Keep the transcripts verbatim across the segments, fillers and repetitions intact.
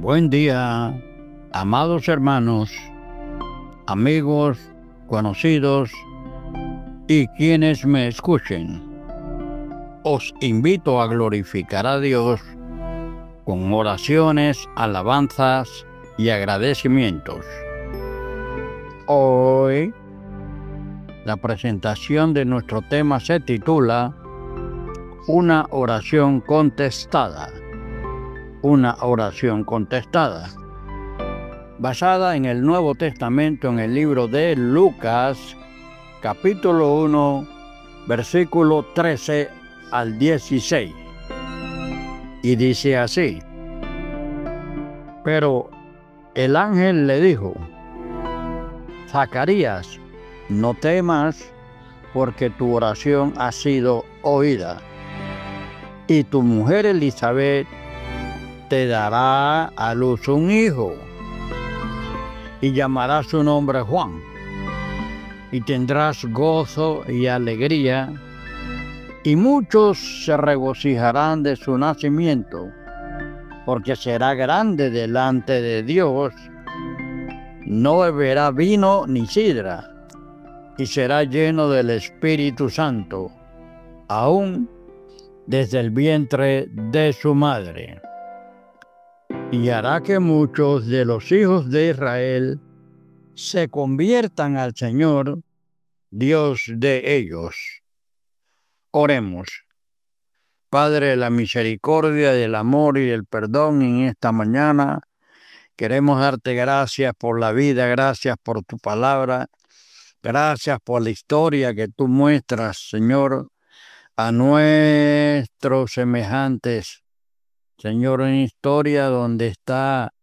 Buen día, amados hermanos, amigos, conocidos y quienes me escuchen. Os invito a glorificar a Dios con oraciones, alabanzas y agradecimientos. Hoy, la presentación de nuestro tema se titula Una oración contestada. Una oración contestada. Basada en el Nuevo Testamento, en el libro de Lucas, capítulo uno, versículo trece al dieciséis. Y dice así: Pero el ángel le dijo: Zacarías, no temas, porque tu oración ha sido oída, y tu mujer Elizabeth te dará a luz un hijo, y llamará su nombre Juan, y tendrás gozo y alegría, y muchos se regocijarán de su nacimiento, porque será grande delante de Dios, no beberá vino ni sidra, y será lleno del Espíritu Santo, aún desde el vientre de su madre. Y hará que muchos de los hijos de Israel se conviertan al Señor, Dios de ellos. Oremos. Padre de la misericordia, del amor y del perdón, en esta mañana queremos darte gracias por la vida, gracias por tu palabra, gracias por la historia que tú muestras, Señor, a nuestros semejantes. Señor, en historia donde está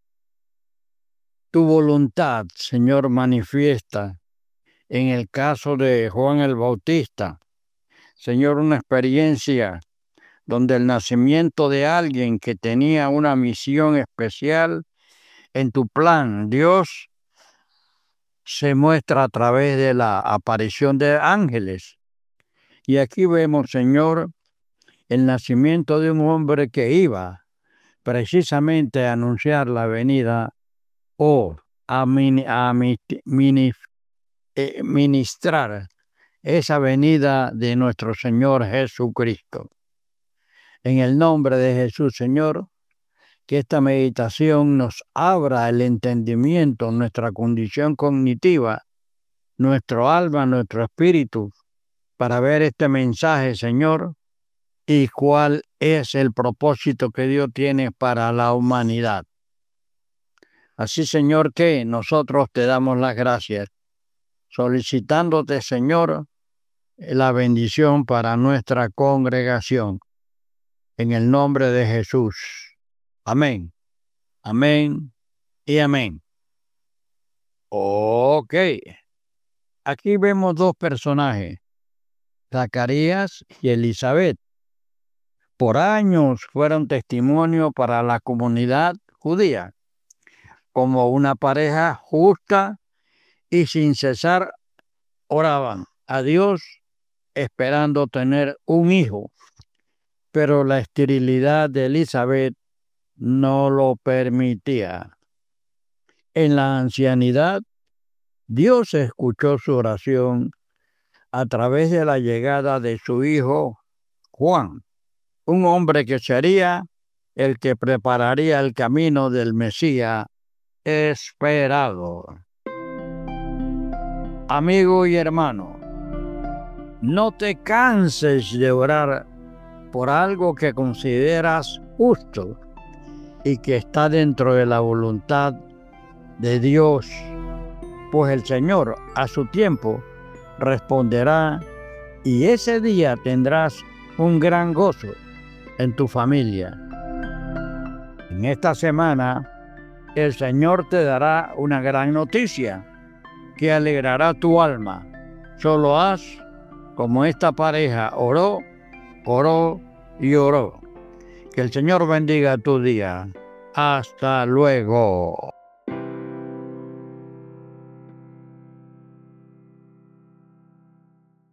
tu voluntad, Señor, manifiesta. En el caso de Juan el Bautista, Señor, una experiencia donde el nacimiento de alguien que tenía una misión especial en tu plan, Dios, se muestra a través de la aparición de ángeles. Y aquí vemos, Señor, el nacimiento de un hombre que iba precisamente a anunciar la venida o a, mini, a mini, eh, ministrar esa venida de nuestro Señor Jesucristo. En el nombre de Jesús, Señor, que esta meditación nos abra el entendimiento, nuestra condición cognitiva, nuestro alma, nuestro espíritu, para ver este mensaje, Señor, y cuál es el propósito que Dios tiene para la humanidad. Así, Señor, que nosotros te damos las gracias, solicitándote, Señor, la bendición para nuestra congregación. En el nombre de Jesús. Amén. Amén y amén. Ok. Aquí vemos dos personajes, Zacarías y Elizabeth. Por años fueron testimonio para la comunidad judía, como una pareja justa y sin cesar oraban a Dios esperando tener un hijo, pero la esterilidad de Elizabeth no lo permitía. En la ancianidad, Dios escuchó su oración a través de la llegada de su hijo Juan, un hombre que sería el que prepararía el camino del Mesías esperado. Amigo y hermano, no te canses de orar por algo que consideras justo y que está dentro de la voluntad de Dios, pues el Señor a su tiempo responderá y ese día tendrás un gran gozo en tu familia. En esta semana el Señor te dará una gran noticia que alegrará tu alma. Solo haz como esta pareja oró, oró y oró. Que el Señor bendiga tu día. Hasta luego.